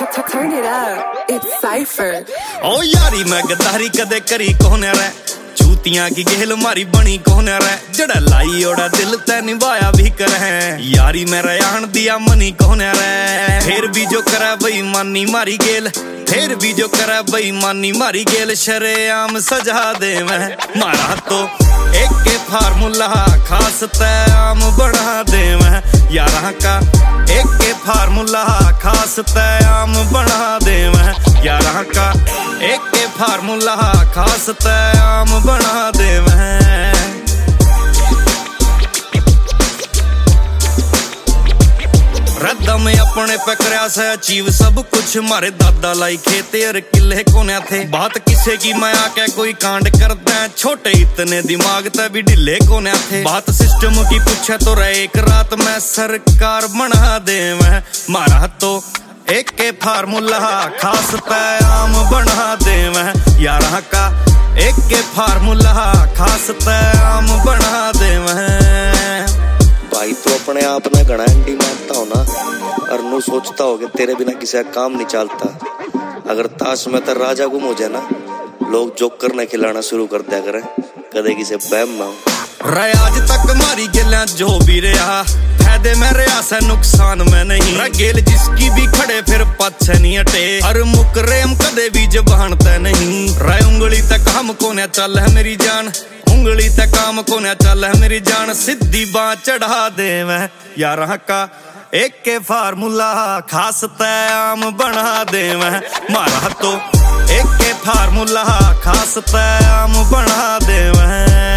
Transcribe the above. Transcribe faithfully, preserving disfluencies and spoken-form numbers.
Turn it up, it's Cypher. ओ यारी मैं गद्दारी कदे करी कोने रे चूतियां की गेल मारी बनी कोने रे जड़ा लाई ओड़ा दिल ते निभाया भी कर है यारी मेरा आन दिया मनी कोने रे फिर भी जो करे बेईमानी मारी गेल फिर भी जो करे बेईमानी मारी गेल शरेआम सजा दे मैं मारा तो एक के फार्मूला खास ते आम बढ़ा दे मैं यारा का एक के फार्मूला खास ते आम बढ़ा दे मैं यारा का एक के फार्मूला खास ते आम बढ़ा दे मैं रद्दा में अपने पे करया से अचीव सब कुछ मारे दादा लाई खेते और किले कोने थे बात किसे की मैं आके कोई कांड करता है छोटे इतने दिमाग ते भी ढिले कोने थे बात सिस्टम की पूछे तो रहे एक रात में सरकार बना दे मैं मारा तो एक के फार्मूला खास पे आम बना दे मैं यारा का एक के फार्मूला खास पे आम बना दे मैं भाई तो अपने आप ने घना एंटी मानता हो ना और नू सोचता हो कि तेरे बिना किसी का काम नहीं चलता अगर ताश में तो राजा गुम हो जाए ना लोग जोकर ने खिलाना शुरू कर दिया करें कदे किसे बहम ना रे आज तक मारी गेला जो भी रहा फायदे में रहा से नुकसान में नहीं गेल जिसकी भी खड़े फिर पछ नहीं हटे हर मुकरेम कदे भी जबान ते नहीं रे उंगली तक हम कोने चल है मेरी जान उंगली तक काम कोने चल है मेरी जान सीधी बाँ चढ़ा दे मैं यारा का एक के फार्मूला खास ते आम बना दे मैं मारा तो एक के फार्मूला खास ते आम बना दे मैं